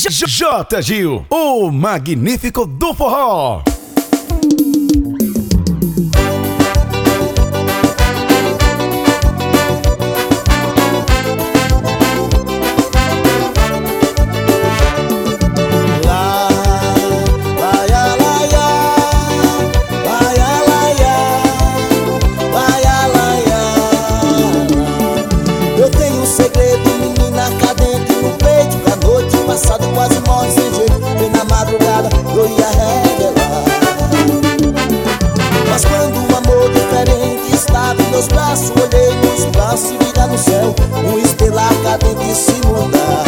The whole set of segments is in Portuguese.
J. Gil, o magnífico do forró. Eu tenho um segredo, menina, cadente no peito, que a noite passada quase morre sem jeito. Bem na madrugada eu ia revelar, mas quando um amor diferente estava em meus braços, olhei nos braços e vi lá no céu um estelar cadente se mudar.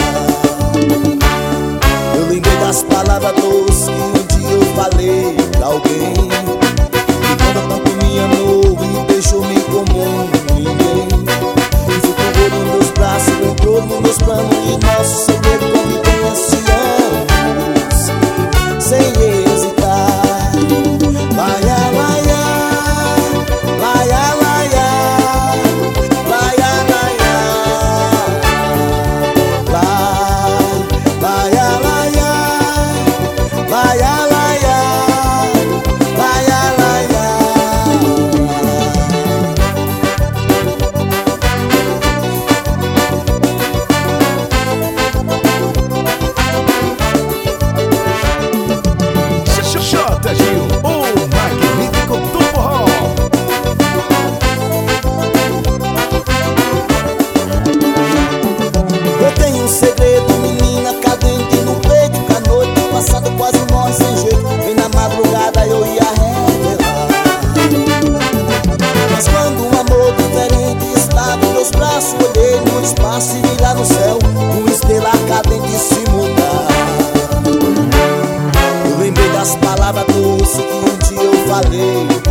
Eu lembrei das palavras doces que um dia eu falei pra alguém, que quando tanto me amou e deixou-me como ninguém. Nos meus braços, entrou nos meus planos e nosso segredo confidenciamos, sem hesitar. Laia, laia, laia, laia, laia, laia, laia, laia, laia, laia, laia, laia. J. Gil, o magnífico do forró. Eu tenho um segredo, menina, cadente no peito, que a noite passada quase morre sem jeito. Bem na madrugada eu ia revelar, mas quando um amor diferente estava em meus braços, olhei no espaço e vi lá no céu um estelar cadente se mudar. Eu lembrei das palavras doces que um dia eu falei